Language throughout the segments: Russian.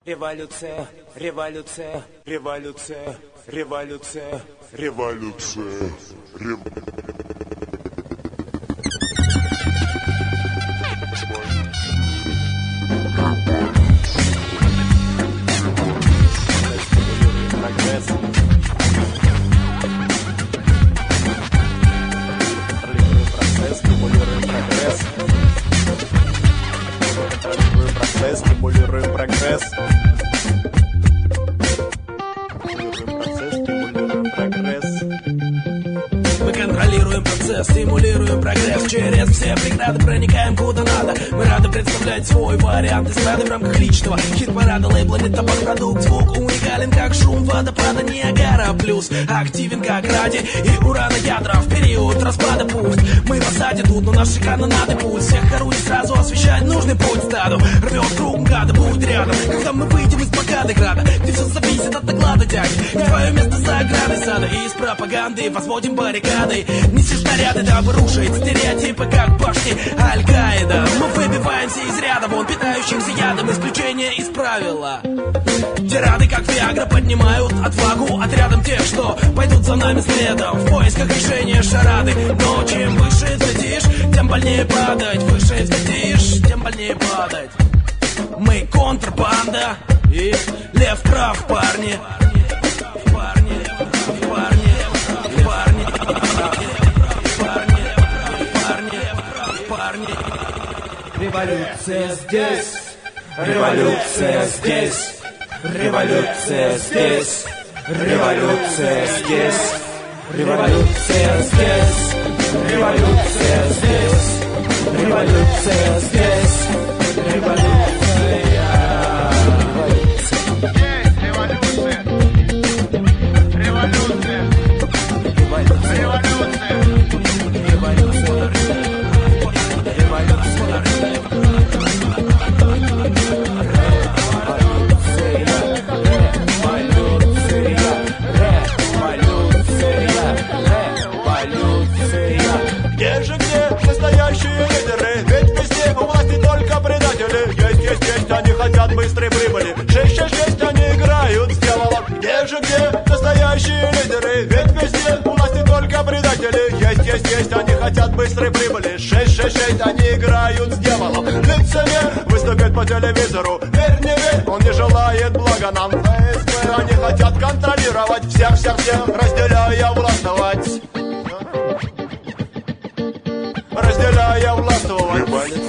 Революция, революция, революция, революция, революция, стимулируем прогресс. Мы контролируем процесс, стимулируем прогресс. Через все преграды проникаем куда надо. Мы рады представлять свой вариант эстрады в рамках личного хит-парада. Лейбла не табак, продукт, звук уникален, как шум водопада Ниагара. Плюс активен, как радий и урана ядра. В период распада пусть мы в осаде тут, но наши канонады пульс всех орудий сразу освещает нужный путь стаду. Рвет кругом гада, будь рядом, когда мы выйдем из блокады града, где все зависит от доклада дяди. И твое место за оградой сада, и из пропаганды возводим баррикады. Неси снаряды, дабы рушить стереотипы, как башни Аль-Каида. Мы выбиваемся из ряда, вон питающихся ядом, исключение из правила. Тирады, как Виагра, поднимают отвагу отрядом тех, что пойдут за нами следом в поисках решения шарады. Но чем выше взлетишь, тем больнее падать. Выше взлетишь, тем больнее падать. Мы контрбанда и лев прав, парни. Революция здесь, революция здесь, революция здесь, революция здесь, революция здесь, революция здесь, революция здесь, революция. Хотят быстрой прибыли. 666 они играют с дьяволом. Где же где настоящие лидеры? Ведь везде у власти только предатели. Есть, они хотят быстрой прибыли. 666 они играют с дьяволом. Лицемер выступит по телевизору. Верь, не верь, он не желает блага нам. ФСБ они хотят контролировать всех, разделяя властвовать. Разделяя властвовать.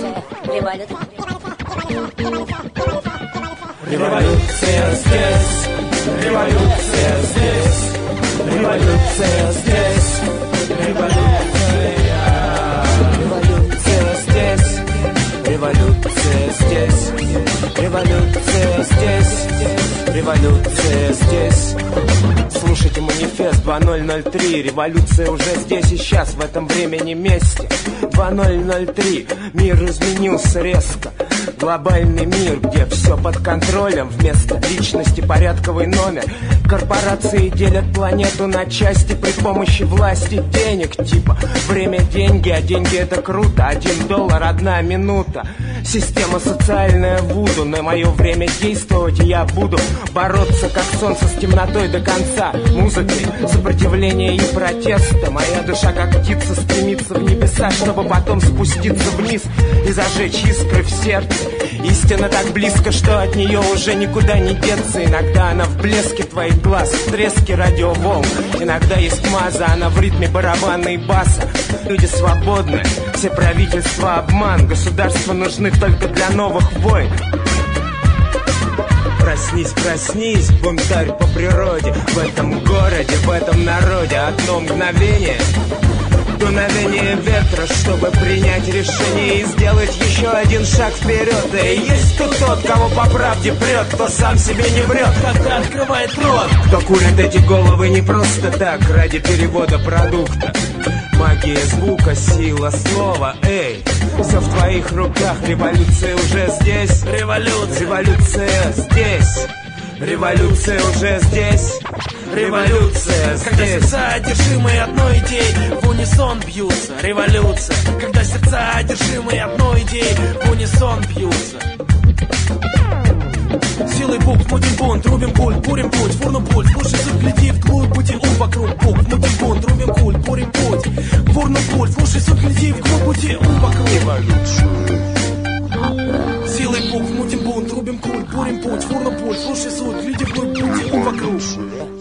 Революция здесь, революция здесь, революция здесь, революция, революция здесь, революция здесь, революция здесь, революция здесь. Слушайте манифест 2003, революция уже здесь и сейчас, в этом времени месте. 2003, мир изменился резко. Глобальный мир, где все под контролем. Вместо личности порядковый номер. Корпорации делят планету на части при помощи власти денег. Типа время деньги, а деньги это круто. $1, 1 минута. Система социальная вуду. На мое время действовать я буду бороться как солнце с темнотой до конца. Музыкой, сопротивление и протеста. Моя душа как птица стремится в небеса, чтобы потом спуститься вниз и зажечь искры в сердце. Истина так близко, что от нее уже никуда не деться. Иногда она в блеске твоих глаз, в треске радиоволн. Иногда есть маза, она в ритме барабана и баса. Люди свободны, все правительства обман. Государства нужны только для новых войн. Проснись, проснись, бунтарь по природе. В этом городе, в этом народе одно мгновение, дуновение ветра, чтобы принять решение и сделать еще один шаг вперед. И есть тут тот, кого по правде прет, кто сам себе не врет, когда открывает рот. Кто курит эти головы не просто так, ради перевода продукта. Магия звука, сила слова, эй, все в твоих руках. Революция уже здесь, революция здесь, революция уже здесь, революция здесь. Когда сердца, одержимые одной идеей, в унисон бьются. Революция. Когда сердца, одержимые одной идеей, в унисон бьются. Силой букв мутим бунт, рубим культ, бурим путь, фурну пульт. Слушай, суд, гляди вглубь пути вокруг. Букв мутим бунт, рубим культ, бурим путь, фурну пульт. Слушай, суд, гляди вглубь пути вокруг. Силой букв мутим бунт, рубим культ, бурим путь, фурну пульт. Слушай, суд, гляди вглубь пути вокруг.